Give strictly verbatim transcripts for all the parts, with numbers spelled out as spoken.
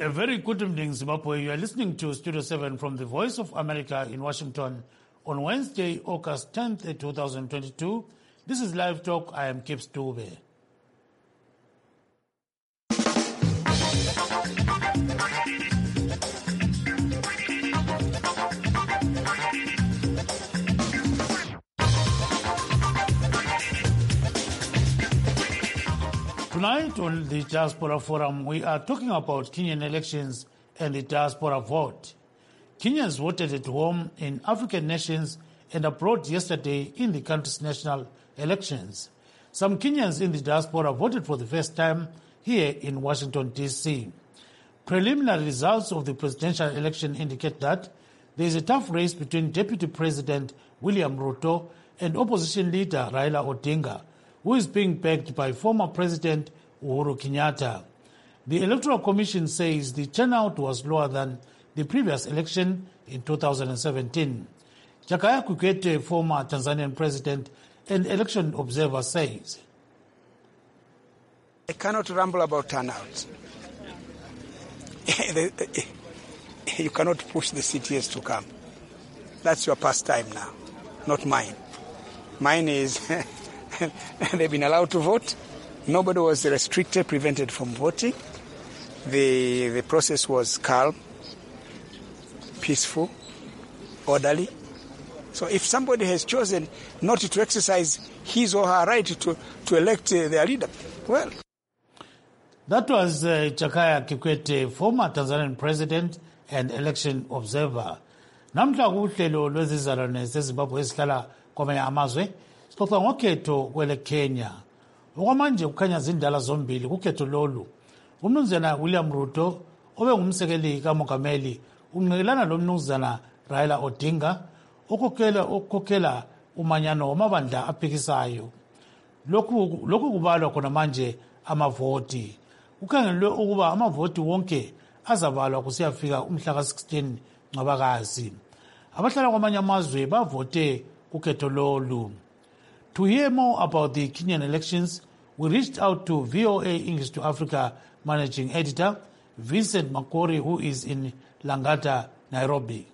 A very good evening, Zimbabwe. You are listening to Studio seven from the Voice of America in Washington on Wednesday, August tenth, twenty twenty-two. This is Live Talk. I am Kip Stube. Tonight on the Diaspora Forum, we are talking about Kenyan elections and the diaspora vote. Kenyans voted at home in African nations and abroad yesterday in the country's national elections. Some Kenyans in the diaspora voted for the first time here in Washington, D C. Preliminary results of the presidential election indicate that there is a tough race between Deputy President William Ruto and opposition leader Raila Odinga, who is being backed by former President Uhuru Kenyatta. The Electoral Commission says the turnout was lower than the previous election in two thousand seventeen. Jakaya Kikwete, former Tanzanian president and election observer, says, I cannot ramble about turnout. You cannot push the C T S to come. That's your pastime now, not mine. Mine is... They've been allowed to vote. Nobody was restricted, prevented from voting. The the process was calm, peaceful, orderly. So if somebody has chosen not to exercise his or her right to, to elect uh, their leader, well. That was uh, Jakaya Kikwete, former Tanzanian president and election observer. Namhla kuhlelo lwezizalwane zeZimbabwe ezihlala kwamanye amazwe sixoxa ngokhetho kwele Kenya. Okwamanje kukhanya zindala zombili kukhetho lolu. Umnumzana William Ruto obe ngumsekeli kaMongameli unqekelana lomnumzana Raila Odinga okhokhela okhokhela umanyano wamabandla aphikisayo. Lokhu lokhu kubalwa khona manje amavoti. Kukhangelwe ukuba amavoti wonke azabalwa kusiyafika umhla ka sixteen Ncwabakazi. Abahlala kwamanye amazwe bavote kukhetho lolu. To hear more about the Kenyan elections, we reached out to V O A English to Africa managing editor Vincent Makori, who is in Langata, Nairobi.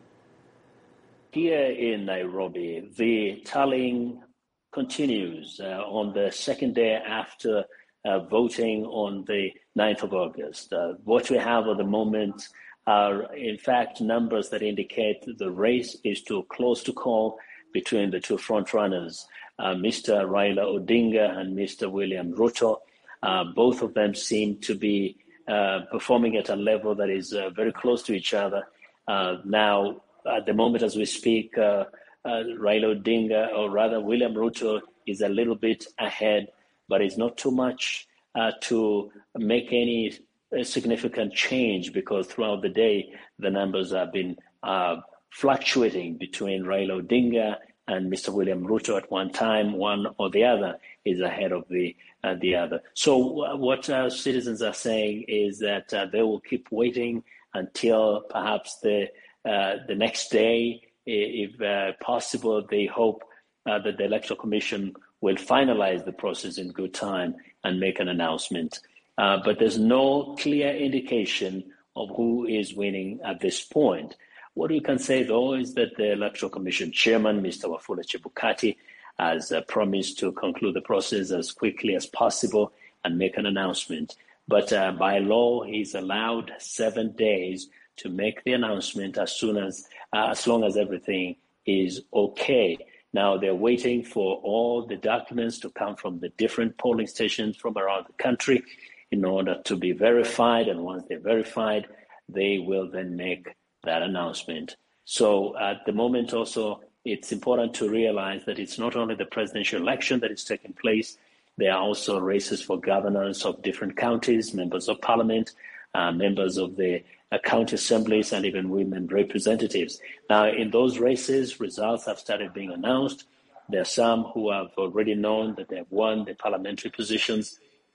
Here in Nairobi, the tallying continues uh, on the second day after uh, voting on the ninth of August. Uh, what we have at the moment are, in fact, numbers that indicate the race is too close to call between the two frontrunners. Uh, Mister Raila Odinga and Mister William Ruto. Uh, both of them seem to be uh, performing at a level that is uh, very close to each other. Uh, now, at the moment as we speak, uh, uh, Raila Odinga, or rather William Ruto, is a little bit ahead, but it's not too much uh, to make any uh, significant change, because throughout the day, the numbers have been uh, fluctuating between Raila Odinga and Mister William Ruto. At one time, one or the other is ahead of the uh, the other. So uh, what uh, citizens are saying is that uh, they will keep waiting until perhaps the uh, the next day, if uh, possible. They hope uh, that the Electoral Commission will finalize the process in good time and make an announcement. Uh, but there's no clear indication of who is winning at this point. What we can say, though, is that the Electoral Commission chairman, Mister Wafula Chebukati, has uh, promised to conclude the process as quickly as possible and make an announcement. But uh, by law, he's allowed seven days to make the announcement as soon as, uh, as long as everything is okay. Now, they're waiting for all the documents to come from the different polling stations from around the country in order to be verified. And once they're verified, they will then make that announcement. So at the moment also, it's important to realize that it's not only the presidential election that is taking place, there are also races for governors of different counties, members of parliament, uh, members of the uh, county assemblies, and even women representatives. Now, in those races, results have started being announced. There are some who have already known that they have won the parliamentary positions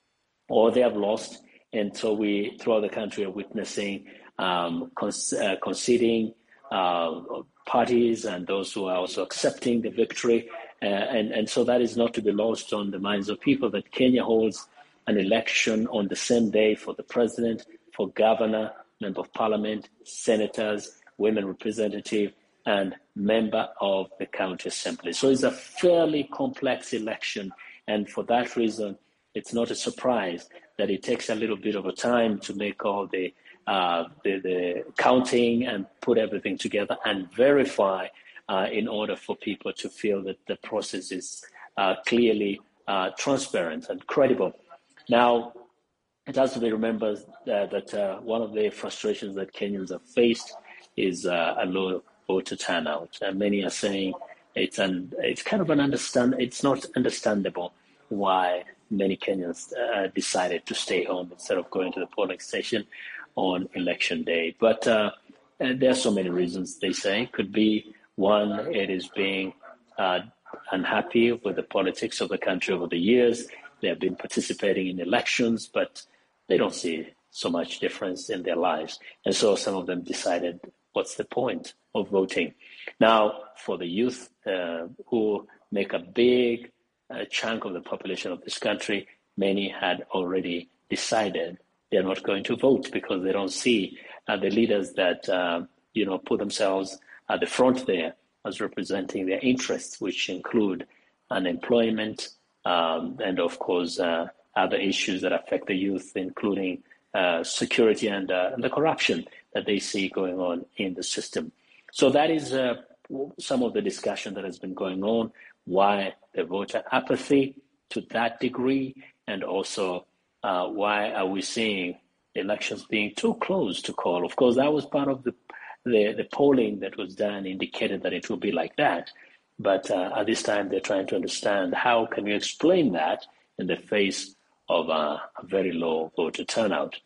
or they have lost. And so we, throughout the country, are witnessing um, con- uh, conceding uh, parties and those who are also accepting the victory. Uh, and, and so that is not to be lost on the minds of people, that Kenya holds an election on the same day for the president, for governor, member of parliament, senators, women representative, and member of the county assembly. So it's a fairly complex election, and for that reason, it's not a surprise that it takes a little bit of a time to make all the, uh, the, the counting and put everything together and verify uh, in order for people to feel that the process is uh, clearly uh, transparent and credible. Now, it has to be remembered uh, that uh, one of the frustrations that Kenyans have faced is uh, a low voter turnout. And many are saying it's an it's kind of an understand. It's not understandable why many Kenyans uh, decided to stay home instead of going to the polling station on election day. But uh, there are so many reasons. They say could be one, it is being uh, unhappy with the politics of the country over the years. They have been participating in elections, but they don't see so much difference in their lives. And so some of them decided, what's the point of voting? Now, for the youth uh, who make a big uh, chunk of the population of this country, many had already decided they're not going to vote because they don't see uh, the leaders that, uh, you know, put themselves at the front there as representing their interests, which include unemployment um, and, of course, uh, other issues that affect the youth, including uh, security and, uh, and the corruption that they see going on in the system. So that is uh, some of the discussion that has been going on, why the voter apathy to that degree, and also uh, why are we seeing elections being too close to call. Of course, that was part of the, the, the polling that was done indicated that it will be like that. But uh, at this time, they're trying to understand how can you explain that in the face of uh, a very low voter turnout.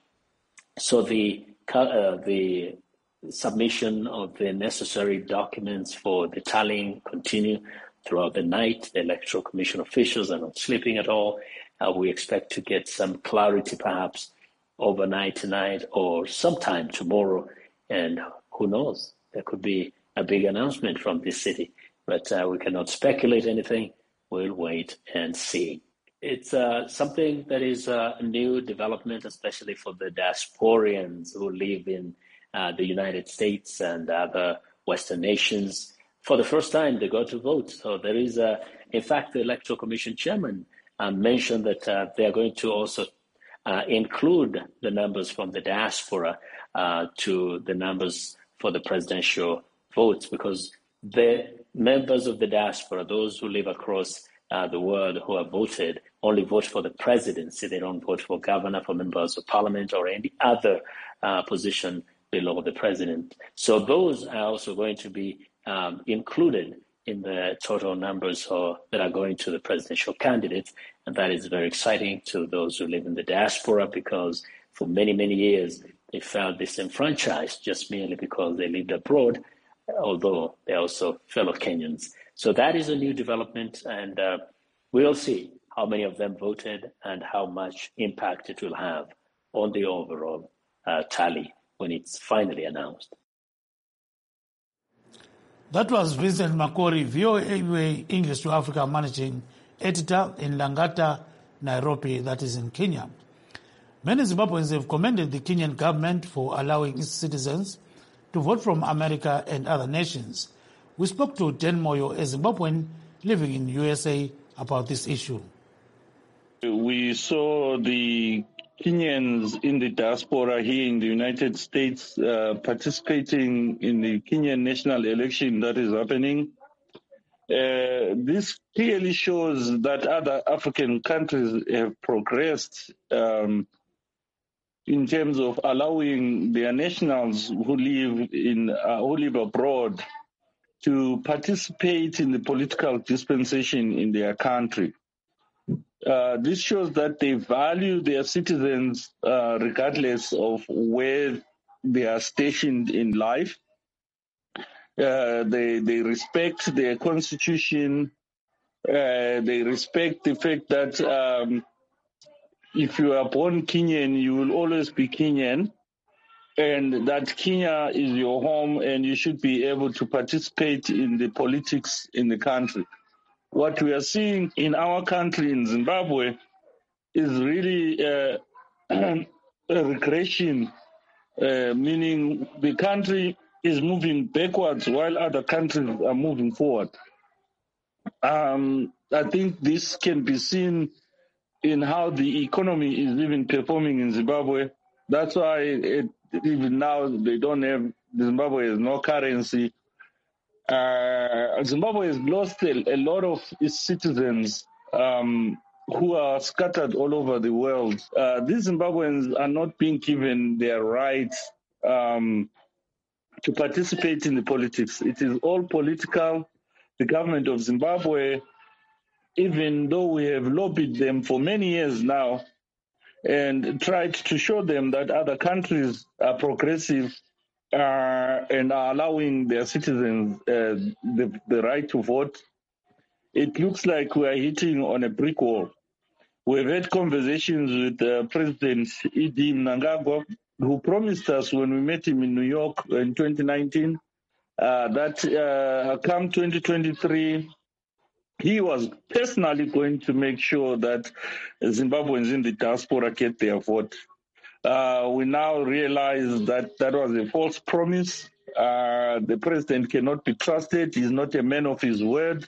So the uh, the submission of the necessary documents for the tallying continue throughout the night. The Electoral Commission officials are not sleeping at all. Uh, we expect to get some clarity perhaps overnight tonight or sometime tomorrow. And who knows, there could be a big announcement from this city. But uh, we cannot speculate anything. We'll wait and see. It's uh, something that is uh, a new development, especially for the diasporians who live in uh, the United States and other Western nations. For the first time, they got to vote. So there is, a, in fact, the Electoral Commission chairman uh, mentioned that uh, they are going to also uh, include the numbers from the diaspora uh, to the numbers for the presidential votes, because the members of the diaspora, those who live across uh, the world who have voted, only vote for the presidency. They don't vote for governor, for members of parliament, or any other uh, position below the president. So those are also going to be um, included in the total numbers or, that are going to the presidential candidates. And that is very exciting to those who live in the diaspora, because for many, many years, they felt disenfranchised just merely because they lived abroad, although they're also fellow Kenyans. So that is a new development, and uh, we'll see how many of them voted and how much impact it will have on the overall uh, tally when it's finally announced. That was Vincent Makori, V O A English to Africa managing editor in Langata, Nairobi, that is in Kenya. Many Zimbabweans have commended the Kenyan government for allowing its citizens to vote from America and other nations. We spoke to Dan Moyo, a Zimbabwean living in U S A, about this issue. We saw the Kenyans in the diaspora here in the United States uh, participating in the Kenyan national election that is happening. Uh, this clearly shows that other African countries have progressed um, in terms of allowing their nationals who live in uh, who live abroad to participate in the political dispensation in their country. Uh, this shows that they value their citizens uh, regardless of where they are stationed in life. Uh, they they respect their constitution. Uh, they respect the fact that um, if you are born Kenyan, you will always be Kenyan, and that Kenya is your home, and you should be able to participate in the politics in the country. What we are seeing in our country, in Zimbabwe, is really uh, a regression uh, meaning the country is moving backwards while other countries are moving forward. Um, I think this can be seen in how the economy is even performing in Zimbabwe. That's why it, even now they don't have, Zimbabwe has no currency. Uh, Zimbabwe has lost a, a lot of its citizens um, who are scattered all over the world. Uh, these Zimbabweans are not being given their rights um, to participate in the politics. It is all political. The government of Zimbabwe, even though we have lobbied them for many years now and tried to show them that other countries are progressive uh, and are allowing their citizens uh, the, the right to vote, it looks like we are hitting on a brick wall. We've had conversations with uh, President Idi Mnangagwa, who promised us when we met him in New York in twenty nineteen uh, that uh, come twenty twenty-three, he was personally going to make sure that Zimbabweans in the diaspora get their vote. Uh, we now realize that that was a false promise. Uh, the president cannot be trusted. He's not a man of his word.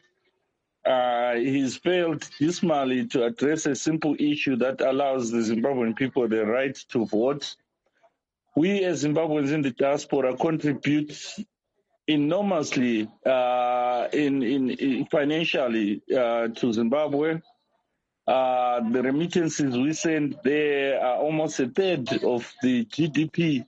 Uh, he's failed dismally to address a simple issue that allows the Zimbabwean people the right to vote. We as Zimbabweans in the diaspora contribute enormously uh, in, in, in financially uh, to Zimbabwe. Uh, the remittances we send there are almost a third of the G D P.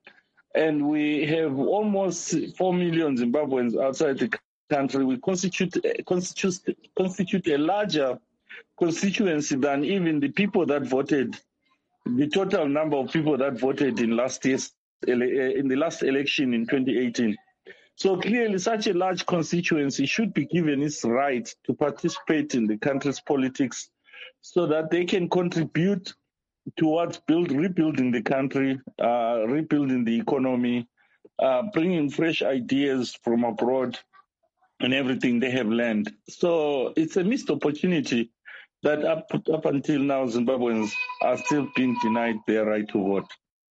And we have almost four million Zimbabweans outside the country. We constitute, constitute, constitute a larger constituency than even the people that voted, the total number of people that voted in last year's, in the last election in twenty eighteen. So clearly such a large constituency should be given its right to participate in the country's politics so that they can contribute towards build, rebuilding the country, uh, rebuilding the economy, uh, bringing fresh ideas from abroad and everything they have learned. So it's a missed opportunity that up, up until now Zimbabweans are still being denied their right to vote.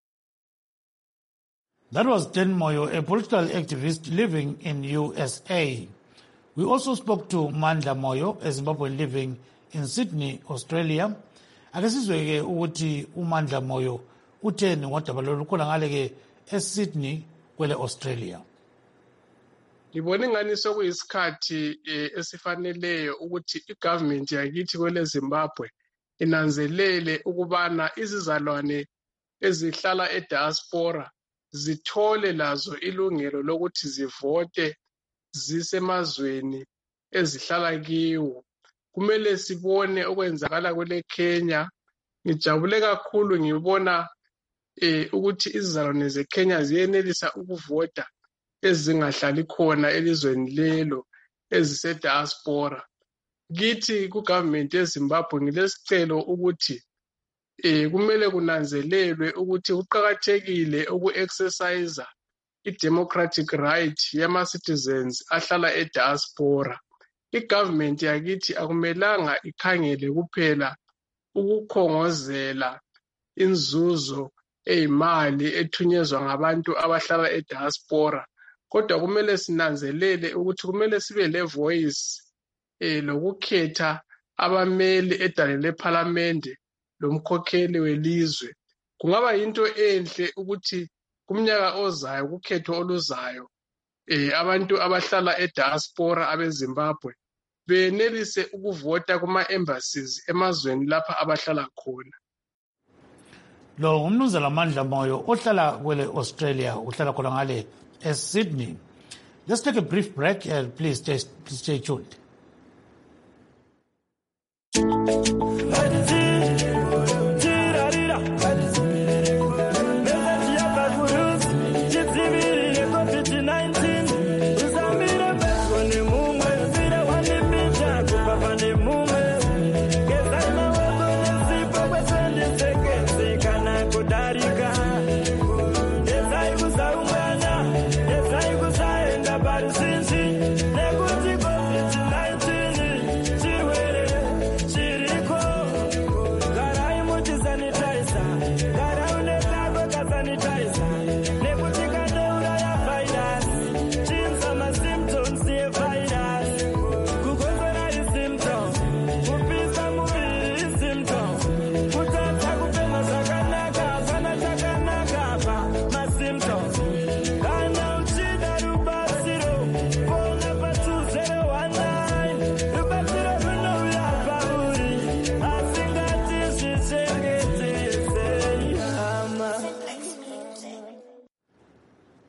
That was Dan Moyo, a political activist living in U S A. We also spoke to Mandla Moyo, a Zimbabwean living in Sydney, Australia. Ake sizwe-ke ukuthi uMandla Moyo utheni ngodaba lolu khona ngale-ke eSydney kwele Australia. Ngibona ingani sokuyisikhathi esifaneleyo ukuthi igovernment yakithi kwele Zimbabwe inanzelele ukubana izizalwane ezihlala ediaspora zithole lazo ilungelo lokuthi zivote zisemazweni ezihlala kiwo. Kumele sibone okwenzakala kwele Kenya. Ngijabule kakhulu ngibona eh ukuthi izizalwane zeKenya ziyenelisa ukuvota ezingahlali khona elizweni lelo ezise diaspora. Kithi ku government yeZimbabwe ngilesicelo ukuthi eh kumele kunanzelelwe ukuthi uqhakathekile uku-exercise i-democratic right yama citizens ahlala e-diaspora. I-government yakithi akumelanga ikhangele kuphela ukukhongozela inzuzo eyimali ethunyezwa ngabantu abahlala e-diaspora, kodwa kumele sinanzelele ukuthi kumele sibe le voice eh lokukhetha abameli edale leParliament lomkhokheli welizwe. Kungaba yinto enhle ukuthi kumnyaka ozayo kukhetho oluzayo eh abantu abahlala e-diaspora abeZimbabwe benelise ukuvota kuma embassies emazweni lapha abahlala khona. Lo ngumnumzana Mandla Moyo ohlala kwele Australia, uhlala khona ngale eSydney. Let's take a brief break and please stay, please stay tuned. Chiriko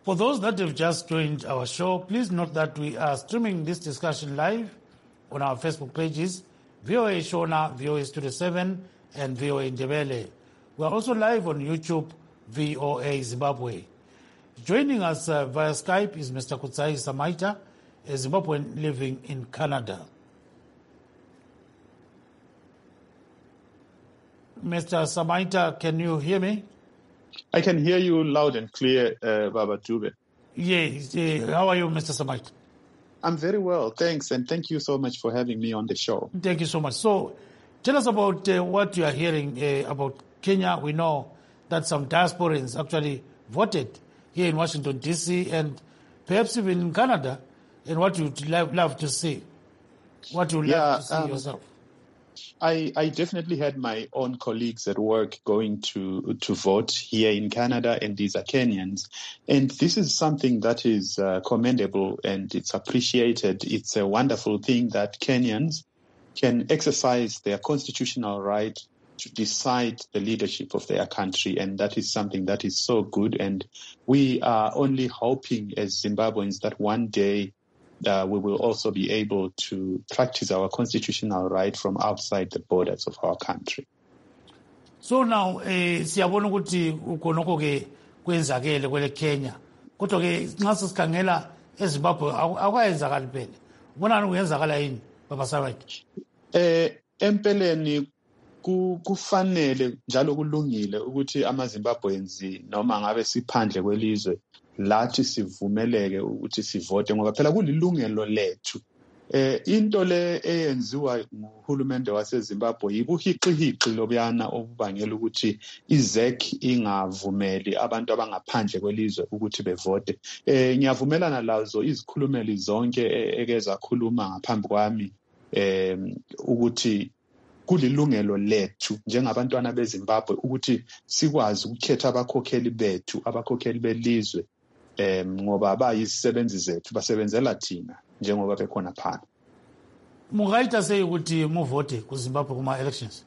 For those that have just joined our show, please note that we are streaming this discussion live on our Facebook pages, V O A Shona, V O A Studio seven, and V O A Ndebele. We are also live on YouTube, V O A Zimbabwe. Joining us uh, via Skype is Mister Kutsai Samaita, a Zimbabwean living in Canada. Mister Samaita, can you hear me? I can hear you loud and clear, uh, Baba Dube. Yes. Uh, how are you, Mister Samaita? I'm very well, thanks, and thank you so much for having me on the show. Thank you so much. So, tell us about uh, what you are hearing uh, about Kenya. We know that some diasporans actually voted here in Washington, D C, and perhaps even in Canada, and what you'd love, love to see. What you'd yeah, love to see um, yourself. I, I definitely had my own colleagues at work going to to vote here in Canada, and these are Kenyans. And this is something that is uh, commendable and it's appreciated. It's a wonderful thing that Kenyans can exercise their constitutional right to decide the leadership of their country. And that is something that is so good. And we are only hoping as Zimbabweans that one day Uh, we will also be able to practice our constitutional right from outside the borders of our country. So now, eh, siyabona ukuthi ukhonokho ke kwenzakele kwele Kenya. Kodwa ke nxa sikhangela eZimbabwe akwayenzakali phela. Ubonani kuyenzakala yini Baba Samaita? Eh empeleni kufanele njalo kulungile ukuthi amaZimbabweans noma ngabe siphandle kwelizwe lathi sivumeleke ukuthi sivote ngoba phela kulilungelo lethu. Eh into le eyenziwa nguhulumende waseZimbabwe yibuhiqihiqi lobuyana obubangela ukuthi iZ E C ingavumeli abantu abangaphandle kwelizwe ukuthi bevote. Eh ngiyavumelana lazo izikhulumeli zonke ekeza khuluma ngaphambi kwami eh ukuthi kulilungelo lethu njengabantwana beZimbabwe ukuthi sikwazi ukukhetha abakhokheli bethu, abakhokheli belizwe em ngoba bayisebenzi zethu basebenzela thina njengoba bekhona phana. Mungaita sei ukuthi muvote ku Zimbabwe kuma elections?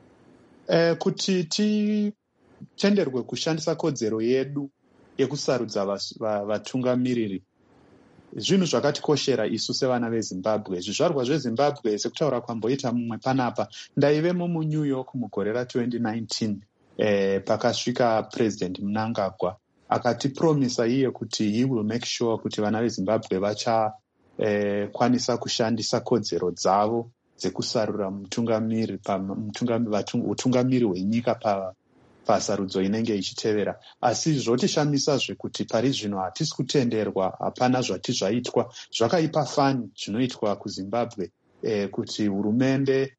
Eh kuti ti tenderwe kushandisa kodzero yedu yekusarudza vatungamiriri. Zvinhu zvakatikoshera isu sevana veZimbabwe. Zvizvarwa zveZimbabwe sekutaura kwamboita mumwe panapa ndaivemo muNew York mugore ra twenty nineteen eh pakasvika President Mnangagwa akatipromisa iye kuti he will make sure kuti vana veZimbabwe vacha eh kwanisa kushandisa kodzero dzavo dzekusarura mutungamiri pa mutungamiri utungamiri hwenyika pa pasarudzo inenge ichitevera. Asi zvotishamisa zvekuti pari zvino hatisi kutenderwa, hapana zvati zvaitwa zvakaipa fani zvinoitwa kuZimbabwe eh, kuti hurumende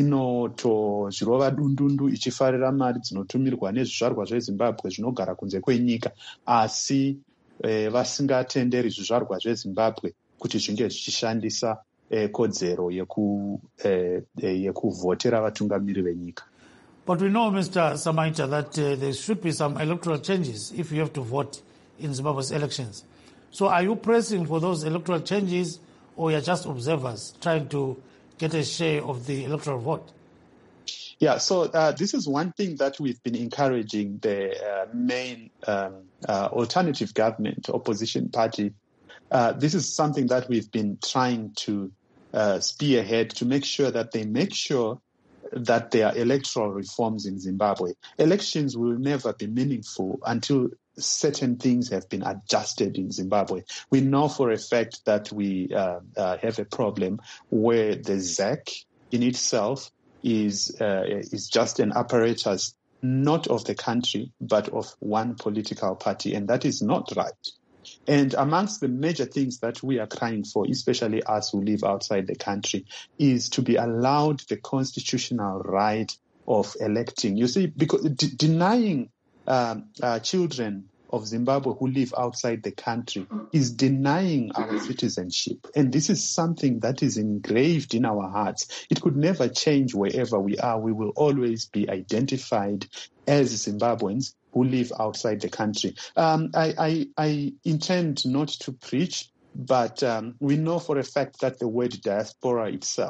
inoto zvirova dundundu ichifarira mari dzinotumirwa nezvizvarwa zveZimbabwe zvinogara kunze kwenyika, asi eh, vasingatenderi zvizvarwa zveZimbabwe kuti zvinge zvichishandisa eh, kodzero yeku eh, yekuvhotera vatungamiri venyika. But we know, Mister Samaita, that uh, there should be some electoral changes if you have to vote in Zimbabwe's elections. So are you pressing for those electoral changes, or you're just observers trying to get a share of the electoral vote? Yeah, so uh, this is one thing that we've been encouraging the uh, main um, uh, alternative government, opposition party. Uh, this is something that we've been trying to uh, spearhead to make sure that they make sure that there are electoral reforms in Zimbabwe. Elections will never be meaningful until certain things have been adjusted in Zimbabwe. We know for a fact that we uh, uh, have a problem where the Z E C in itself is uh, is just an apparatus not of the country but of one political party, and that is not right. And amongst the major things that we are crying for, especially us who live outside the country, is to be allowed the constitutional right of electing. You see, because d- denying um, uh, children of Zimbabwe who live outside the country is denying our citizenship. And this is something that is engraved in our hearts. It could never change wherever we are. We will always be identified as Zimbabweans who live outside the country. Um, I, I, I intend not to preach, but um, we know for a fact that the word diaspora itself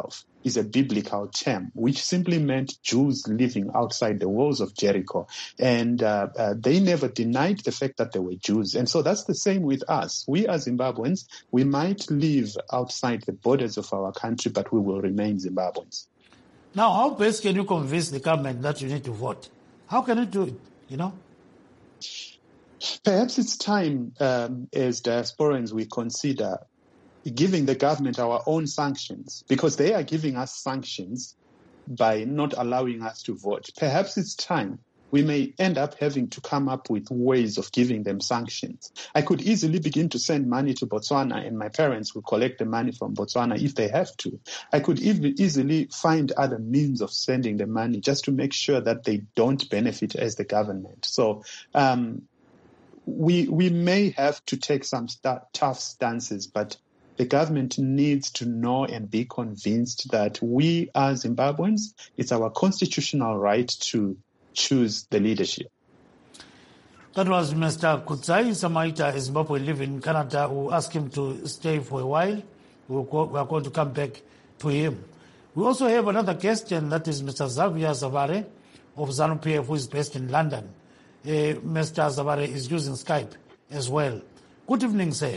is a biblical term, which simply meant Jews living outside the walls of Jericho. And uh, uh, they never denied the fact that they were Jews. And so that's the same with us. We as Zimbabweans, we might live outside the borders of our country, but we will remain Zimbabweans. Now, how best can you convince the government that you need to vote? How can you do it, you know? Perhaps it's time, um, as diasporans, we consider giving the government our own sanctions, because they are giving us sanctions by not allowing us to vote. Perhaps it's time. We may end up having to come up with ways of giving them sanctions. I could easily begin to send money to Botswana, and my parents will collect the money from Botswana if they have to. I could even easily find other means of sending the money just to make sure that they don't benefit as the government. So um, we we may have to take some st- tough stances, but the government needs to know and be convinced that we as Zimbabweans, it's our constitutional right to choose the leadership. That was Mister Kutsai Samaita, a Zimbabwean living in Canada, who asked him to stay for a while. We'll go, we are going to come back to him. We also have another guest, and that is Mister Xavier Zavare of ZANU-P F, who is based in London. Uh, Mister Zavare is using Skype as well. Good evening, sir.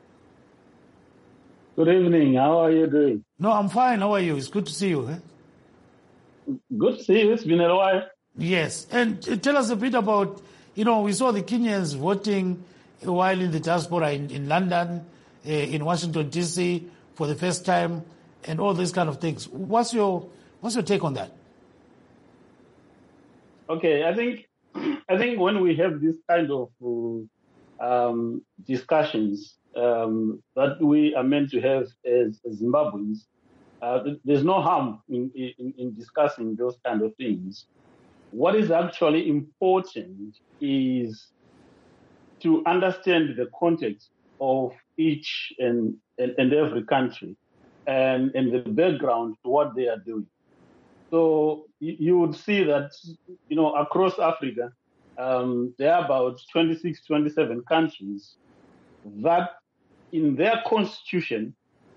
Good evening. How are you doing? No, I'm fine. How are you? It's good to see you. Eh? Good to see you. It's been a while. Yes. And uh, tell us a bit about, you know, we saw the Kenyans voting a while in the diaspora in, in London, uh, in Washington, D C for the first time, and all these kind of things. What's your what's your take on that? Okay, I think I think when we have this kind of um, discussions um, that we are meant to have as, as Zimbabweans, uh, there's no harm in, in, in discussing those kind of things. What is actually important is to understand the context of each and, and, and every country and, and the background to what they are doing. So you, you would see that, you know, across Africa, um, there are about twenty-six, twenty-seven countries that in their constitution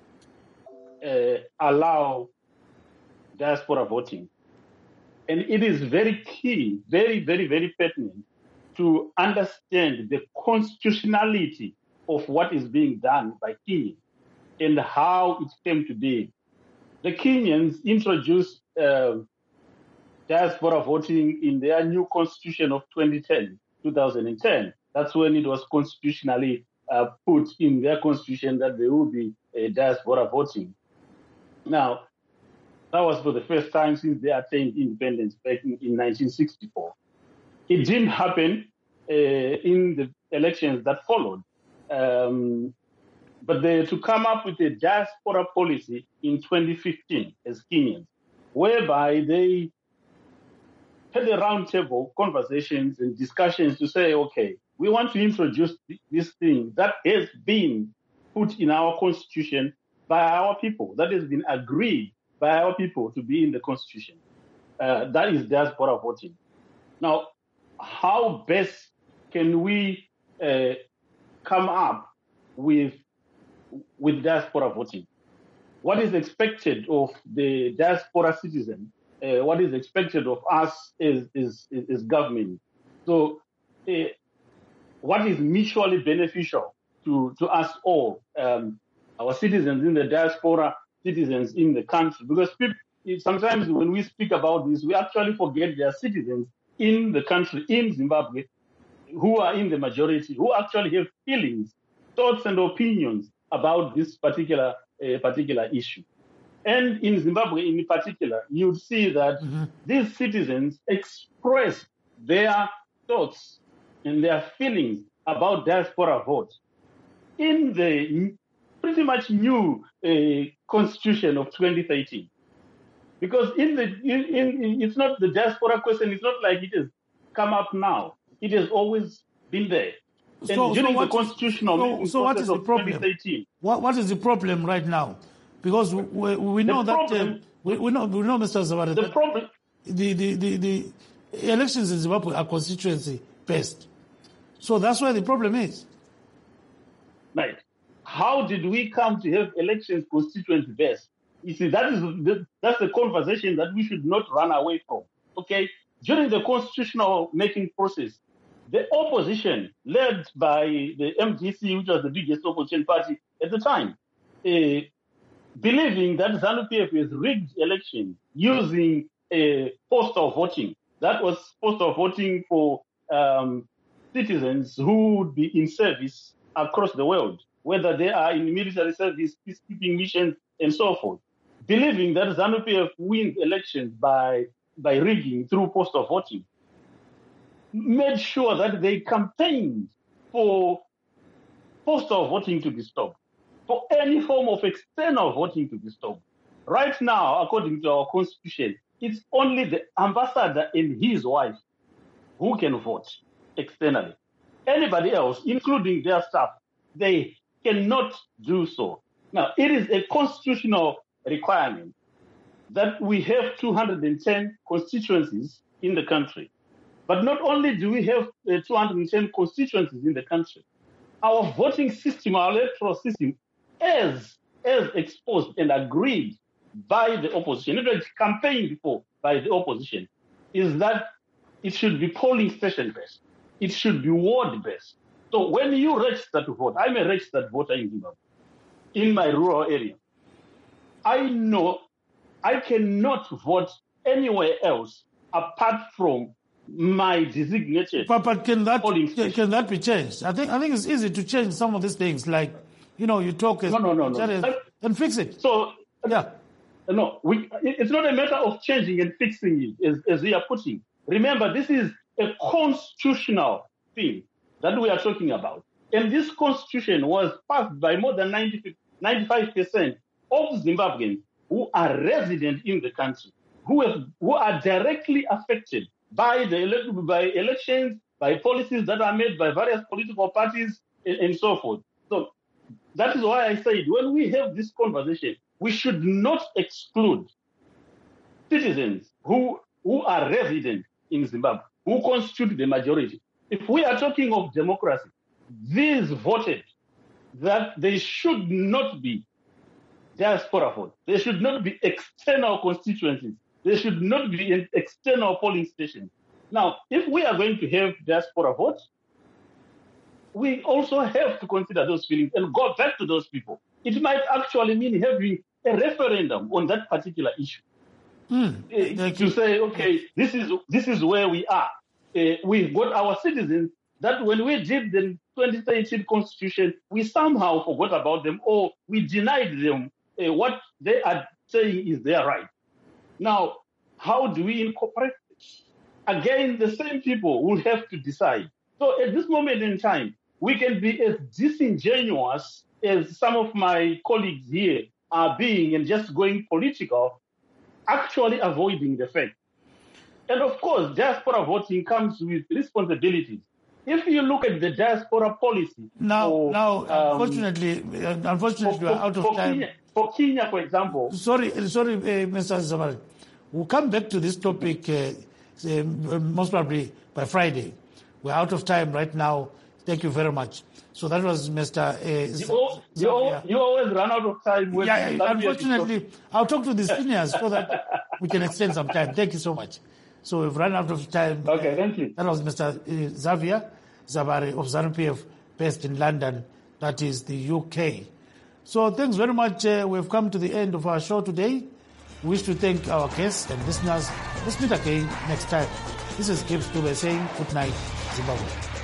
uh, allow diaspora voting. And it is very key, very, very, very pertinent to understand the constitutionality of what is being done by Kenya and how it came to be. The Kenyans introduced uh, diaspora voting in their new constitution of twenty ten, two thousand ten. That's when it was constitutionally uh, put in their constitution that there will be a diaspora voting. Now, that was for the first time since they attained independence back in, in nineteen sixty-four. It didn't happen uh, in the elections that followed. Um, but they to come up with a diaspora policy in twenty fifteen as Kenyans, whereby they had a roundtable conversations and discussions to say, okay, we want to introduce this thing that has been put in our constitution by our people, that has been agreed by our people to be in the constitution. Uh, that is diaspora voting. Now, how best can we uh, come up with with diaspora voting? What is expected of the diaspora citizen? Uh, what is expected of us is is, is government? So, uh, what is mutually beneficial to, to us all, um, our citizens in the diaspora, citizens in the country? Because people, sometimes when we speak about this, we actually forget there are citizens in the country, in Zimbabwe, who are in the majority, who actually have feelings, thoughts, and opinions about this particular uh, particular issue. And in Zimbabwe, in particular, you'd see that mm-hmm. these citizens express their thoughts and their feelings about diaspora vote in the pretty much new uh, constitution of twenty thirteen. Because in the in, in, it's not the diaspora question, it's not like it has come up now. It has always been there. And so, during so the constitutional so, so what is the problem? What, what is the problem right now? Because we, we know the that problem, uh, we, we know we know, Mister Zavare, the problem, the, the, the, the elections in Zimbabwe are constituency based. So that's where the problem is. Right. How did we come to have elections constituency based? You see, that is the, that's the conversation that we should not run away from. Okay, during the constitutional making process, the opposition, led by the M D C, which was the biggest opposition party at the time, uh, believing that ZANU-P F has rigged elections using a postal voting. That was postal voting for um, citizens who would be in service across the world, whether they are in military service, peacekeeping missions, and so forth. Believing that ZANU-P F wins elections by, by rigging through postal voting, made sure that they campaigned for postal voting to be stopped, for any form of external voting to be stopped. Right now, according to our constitution, it's only the ambassador and his wife who can vote externally. Anybody else, including their staff, they cannot do so. Now, it is a constitutional requirement that we have two hundred ten constituencies in the country. But not only do we have uh, two hundred ten constituencies in the country, our voting system, our electoral system, as, as exposed and agreed by the opposition, even campaigned for by the opposition, is that it should be polling station based. It should be ward based. So when you register to vote, I'm a registered voter in Zimbabwe, in my rural area. I know I cannot vote anywhere else apart from my designated. But, but can that polling can, can that be changed? I think I think it's easy to change some of these things, like, you know, you talk as no, no, no, no. and fix it. So yeah, no, we, it's not a matter of changing and fixing it, as, as we are putting. Remember, this is a constitutional thing that we are talking about, and this constitution was passed by more than ninety, ninety-five percent of Zimbabweans who are resident in the country, who have, who are directly affected by the by elections, by policies that are made by various political parties, and, and so forth. So that is why I said, when we have this conversation, we should not exclude citizens who, who are resident in Zimbabwe, who constitute the majority. If we are talking of democracy, these voted that they should not be diaspora votes. There should not be external constituencies. There should not be external polling stations. Now, if we are going to have diaspora votes, we also have to consider those feelings and go back to those people. It might actually mean having a referendum on that particular issue. Mm, uh, to say, okay, this is this is where we are. Uh, we've got our citizens that when we did the twenty thirteen constitution, we somehow forgot about them, or we denied them uh, what they are saying is their right. Now, how do we incorporate this? Again, the same people will have to decide. So at this moment in time, we can be as disingenuous as some of my colleagues here are being and just going political, actually avoiding the fact. And of course, diaspora voting comes with responsibilities. If you look at the diaspora policy... Now, for, now um, unfortunately, unfortunately, for, we are out of for time. Kenya, for Kenya, for example... Sorry, sorry, uh, Mister Zabari. We'll come back to this topic uh, uh, most probably by Friday. We're out of time right now. Thank you very much. So that was Mister Uh, you, all, you, all, you always run out of time. With yeah, yeah unfortunately, I'll talk to the seniors so that we can extend some time. Thank you so much. So we've run out of time. Okay, thank you. That was Mister Xavier Zabari of ZANU-P F, based in London, that is the U K. So thanks very much. Uh, we've come to the end of our show today. We wish to thank our guests and listeners. Let's meet again next time. This is Gibbs Dube saying good night, Zimbabwe.